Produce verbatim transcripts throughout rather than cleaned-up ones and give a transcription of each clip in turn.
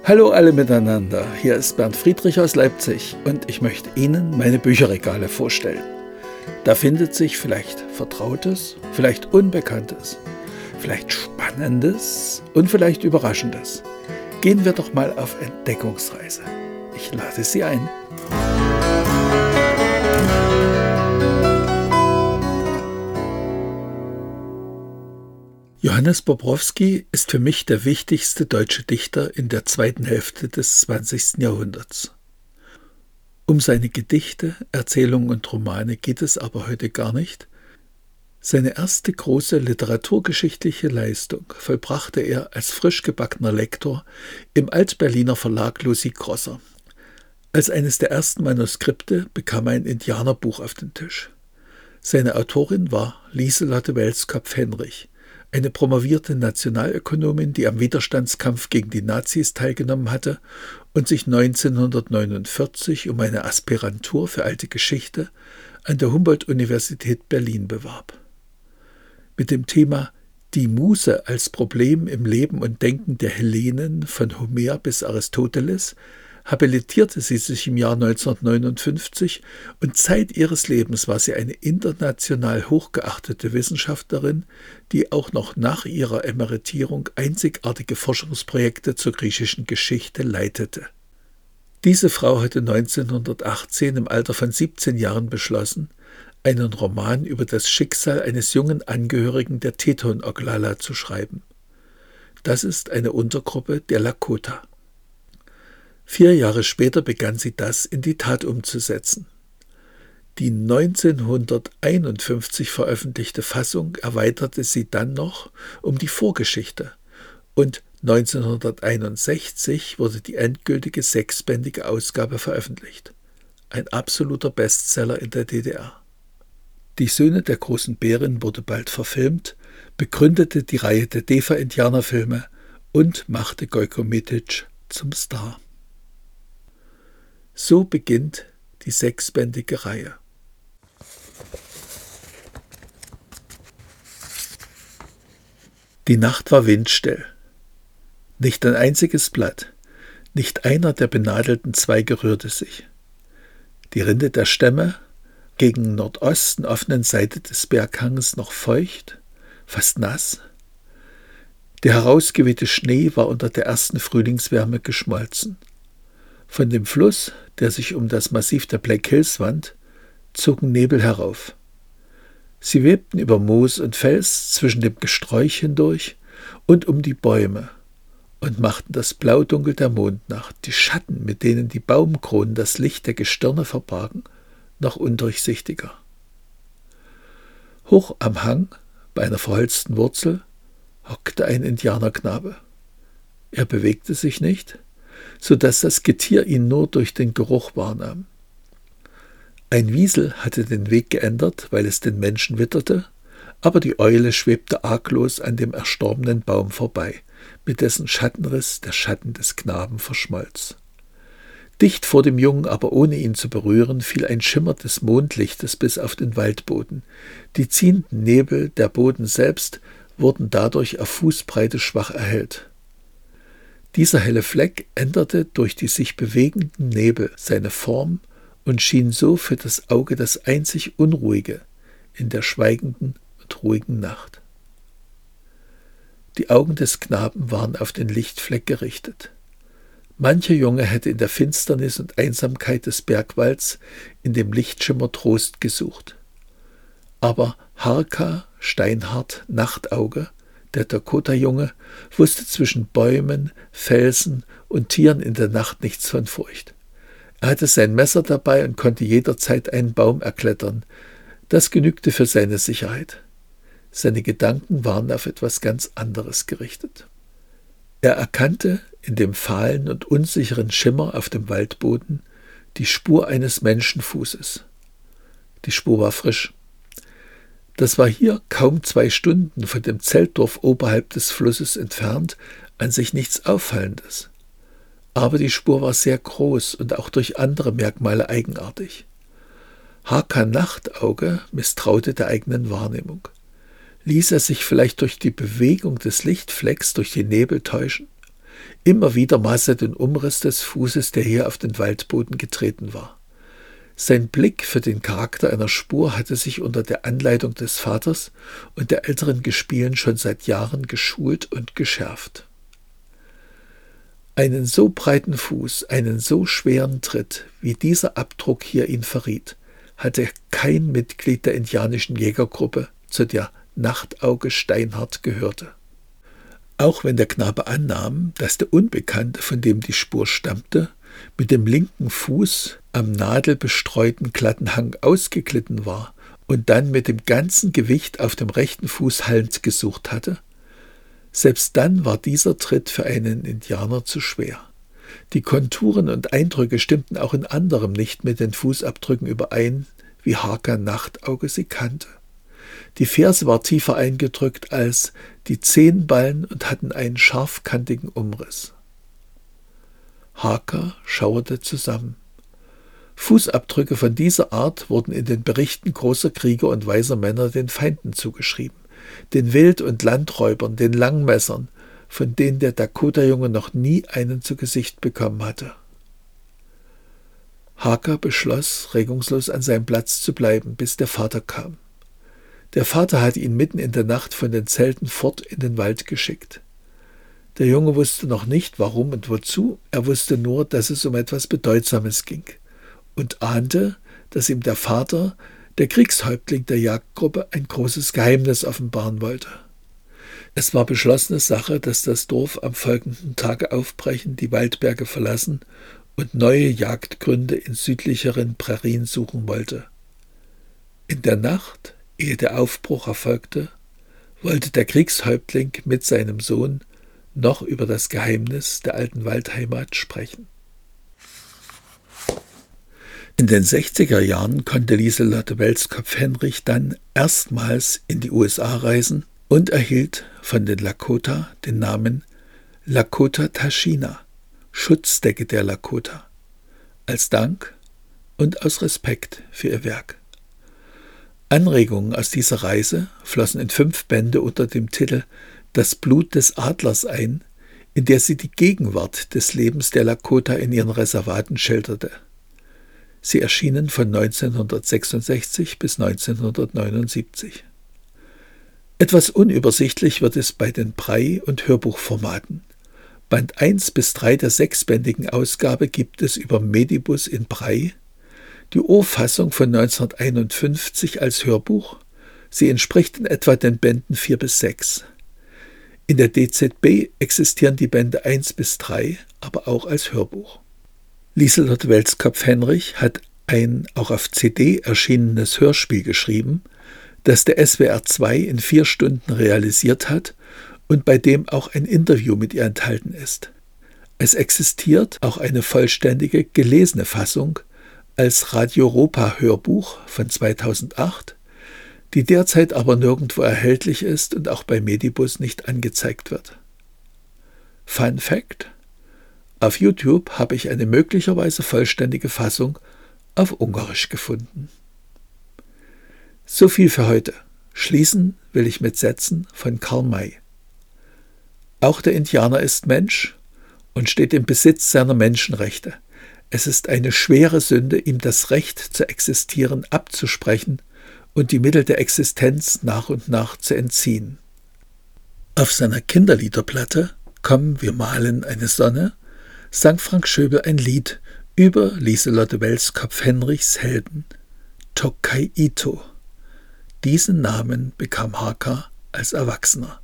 Hallo alle miteinander, hier ist Bernd Friedrich aus Leipzig und ich möchte Ihnen meine Bücherregale vorstellen. Da findet sich vielleicht Vertrautes, vielleicht Unbekanntes, vielleicht Spannendes und vielleicht Überraschendes. Gehen wir doch mal auf Entdeckungsreise. Ich lade Sie ein. Johannes Bobrowski ist für mich der wichtigste deutsche Dichter in der zweiten Hälfte des zwanzigsten Jahrhunderts. Um seine Gedichte, Erzählungen und Romane geht es aber heute gar nicht. Seine erste große literaturgeschichtliche Leistung vollbrachte er als frisch gebackener Lektor im Alt-Berliner Verlag Lucy Grosser. Als eines der ersten Manuskripte bekam er ein Indianerbuch auf den Tisch. Seine Autorin war Lieselotte Welskopf-Henrich, eine promovierte Nationalökonomin, die am Widerstandskampf gegen die Nazis teilgenommen hatte und sich neunzehnhundertneunundvierzig um eine Aspirantur für alte Geschichte an der Humboldt-Universität Berlin bewarb. Mit dem Thema »Die Muse als Problem im Leben und Denken der Hellenen von Homer bis Aristoteles« habilitierte sie sich im Jahr neunzehnhundertneunundfünfzig und Zeit ihres Lebens war sie eine international hochgeachtete Wissenschaftlerin, die auch noch nach ihrer Emeritierung einzigartige Forschungsprojekte zur griechischen Geschichte leitete. Diese Frau hatte neunzehnhundertachtzehn im Alter von siebzehn Jahren beschlossen, einen Roman über das Schicksal eines jungen Angehörigen der Teton-Oglala zu schreiben. Das ist eine Untergruppe der Lakota. Vier Jahre später begann sie das in die Tat umzusetzen. Die neunzehnhunderteinundfünfzig veröffentlichte Fassung erweiterte sie dann noch um die Vorgeschichte und neunzehnhunderteinundsechzig wurde die endgültige sechsbändige Ausgabe veröffentlicht. Ein absoluter Bestseller in der D D R. Die Söhne der großen Bärin wurde bald verfilmt, begründete die Reihe der Defa-Indianerfilme und machte Gojko Mitic zum Star. So beginnt die sechsbändige Reihe. Die Nacht war windstill. Nicht ein einziges Blatt, nicht einer der benadelten Zweige rührte sich. Die Rinde der Stämme, gegen Nordosten offenen Seite des Berghanges noch feucht, fast nass. Der herausgewehte Schnee war unter der ersten Frühlingswärme geschmolzen. Von dem Fluss, der sich um das Massiv der Black Hills wand, zogen Nebel herauf. Sie webten über Moos und Fels zwischen dem Gesträuch hindurch und um die Bäume und machten das Blaudunkel der Mondnacht, die Schatten, mit denen die Baumkronen das Licht der Gestirne verbargen, noch undurchsichtiger. Hoch am Hang, bei einer verholzten Wurzel, hockte ein Indianerknabe. Er bewegte sich nicht, so dass das Getier ihn nur durch den Geruch wahrnahm. Ein Wiesel hatte den Weg geändert, weil es den Menschen witterte, aber die Eule schwebte arglos an dem erstorbenen Baum vorbei, mit dessen Schattenriss der Schatten des Knaben verschmolz. Dicht vor dem Jungen, aber ohne ihn zu berühren, fiel ein Schimmer des Mondlichtes bis auf den Waldboden. Die ziehenden Nebel, der Boden selbst, wurden dadurch auf Fußbreite schwach erhellt. Dieser helle Fleck änderte durch die sich bewegenden Nebel seine Form und schien so für das Auge das einzig Unruhige in der schweigenden und ruhigen Nacht. Die Augen des Knaben waren auf den Lichtfleck gerichtet. Mancher Junge hätte in der Finsternis und Einsamkeit des Bergwalds in dem Lichtschimmer Trost gesucht. Aber Harka, Steinhart, Nachtauge, der Dakota-Junge, wusste zwischen Bäumen, Felsen und Tieren in der Nacht nichts von Furcht. Er hatte sein Messer dabei und konnte jederzeit einen Baum erklettern. Das genügte für seine Sicherheit. Seine Gedanken waren auf etwas ganz anderes gerichtet. Er erkannte in dem fahlen und unsicheren Schimmer auf dem Waldboden die Spur eines Menschenfußes. Die Spur war frisch. Das war hier kaum zwei Stunden von dem Zeltdorf oberhalb des Flusses entfernt, an sich nichts Auffallendes. Aber die Spur war sehr groß und auch durch andere Merkmale eigenartig. Harka Nachtauge misstraute der eigenen Wahrnehmung. Ließ er sich vielleicht durch die Bewegung des Lichtflecks durch den Nebel täuschen? Immer wieder maß er den Umriss des Fußes, der hier auf den Waldboden getreten war. Sein Blick für den Charakter einer Spur hatte sich unter der Anleitung des Vaters und der älteren Gespielen schon seit Jahren geschult und geschärft. Einen so breiten Fuß, einen so schweren Tritt, wie dieser Abdruck hier ihn verriet, hatte kein Mitglied der indianischen Jägergruppe, zu der Nachtauge Steinhardt gehörte. Auch wenn der Knabe annahm, dass der Unbekannte, von dem die Spur stammte, mit dem linken Fuß am nadelbestreuten glatten Hang ausgeglitten war und dann mit dem ganzen Gewicht auf dem rechten Fuß Halt gesucht hatte, selbst dann war dieser Tritt für einen Indianer zu schwer. Die Konturen und Eindrücke stimmten auch in anderem nicht mit den Fußabdrücken überein, wie Haka Nachtauge sie kannte. Die Ferse war tiefer eingedrückt als die Zehenballen und hatten einen scharfkantigen Umriss. Haka schauerte zusammen. Fußabdrücke von dieser Art wurden in den Berichten großer Krieger und weiser Männer den Feinden zugeschrieben, den Wild- und Landräubern, den Langmessern, von denen der Dakota-Junge noch nie einen zu Gesicht bekommen hatte. Haka beschloss, regungslos an seinem Platz zu bleiben, bis der Vater kam. Der Vater hatte ihn mitten in der Nacht von den Zelten fort in den Wald geschickt. Der Junge wusste noch nicht, warum und wozu, er wusste nur, dass es um etwas Bedeutsames ging und ahnte, dass ihm der Vater, der Kriegshäuptling der Jagdgruppe, ein großes Geheimnis offenbaren wollte. Es war beschlossene Sache, dass das Dorf am folgenden Tage aufbrechen, die Waldberge verlassen und neue Jagdgründe in südlicheren Prärien suchen wollte. In der Nacht, ehe der Aufbruch erfolgte, wollte der Kriegshäuptling mit seinem Sohn noch über das Geheimnis der alten Waldheimat sprechen. In den sechziger Jahren konnte Lieselotte Welskopf-Henrich dann erstmals in die U S A reisen und erhielt von den Lakota den Namen Lakota Tashina, Schutzdecke der Lakota, als Dank und aus Respekt für ihr Werk. Anregungen aus dieser Reise flossen in fünf Bände unter dem Titel »Das Blut des Adlers« ein, in der sie die Gegenwart des Lebens der Lakota in ihren Reservaten schilderte. Sie erschienen von neunzehnhundertsechsundsechzig bis neunzehnhundertneunundsiebzig. Etwas unübersichtlich wird es bei den Brei- und Hörbuchformaten. Band eins bis drei der sechsbändigen Ausgabe gibt es über Medibus in Brei, die Urfassung von neunzehnhunderteinundfünfzig als Hörbuch. Sie entspricht in etwa den Bänden vier bis sechs. In der D Z B existieren die Bände eins bis drei, aber auch als Hörbuch. Lieselotte Welskopf-Henrich hat ein auch auf C D erschienenes Hörspiel geschrieben, das der S W R zwei in vier Stunden realisiert hat und bei dem auch ein Interview mit ihr enthalten ist. Es existiert auch eine vollständige gelesene Fassung als Radio Europa Hörbuch von zweitausendacht, die derzeit aber nirgendwo erhältlich ist und auch bei Medibus nicht angezeigt wird. Fun Fact: Auf YouTube habe ich eine möglicherweise vollständige Fassung auf Ungarisch gefunden. So viel für heute. Schließen will ich mit Sätzen von Karl May. Auch der Indianer ist Mensch und steht im Besitz seiner Menschenrechte. Es ist eine schwere Sünde, ihm das Recht zu existieren abzusprechen und die Mittel der Existenz nach und nach zu entziehen. Auf seiner Kinderliederplatte »Komm, wir malen eine Sonne« sang Frank Schöbel ein Lied über Lieselotte Welskopf-Henrichs Helden, Tokai Ito. Diesen Namen bekam Haka als Erwachsener.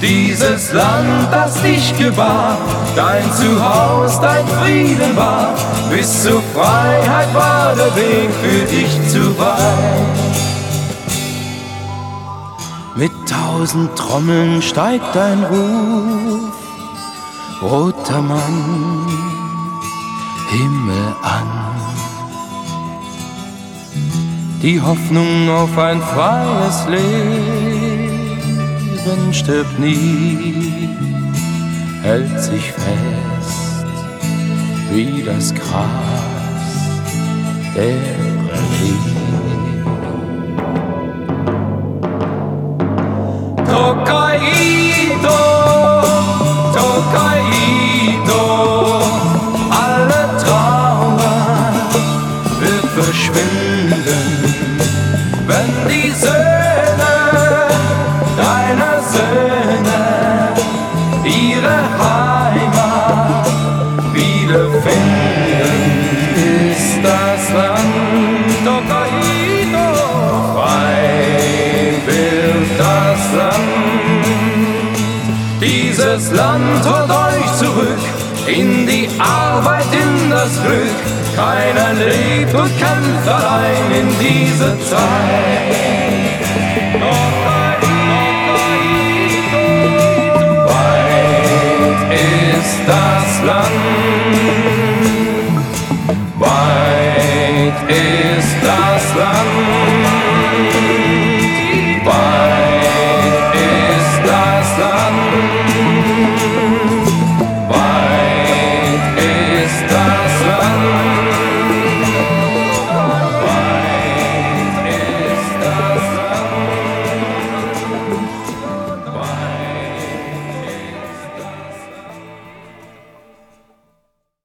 Dieses Land, das dich gebar, dein Zuhause, dein Frieden war, bis zur Freiheit war der Weg für dich zu weit. Mit tausend Trommeln steigt dein Ruf, roter Mann, Himmel an. Die Hoffnung auf ein freies Leben stirbt nie, hält sich fest wie das Gras der Prärie. Tokaido, Tokaido, alle Trauer wird verschwinden, wenn die Söhne deiner Söhne ihre Heimat wiederfinden. Ist das Land Tokaido frei, wird das Land. Dieses Land holt euch zurück in die Arbeit, in das Glück. Keiner lebt und kämpft allein in dieser Zeit.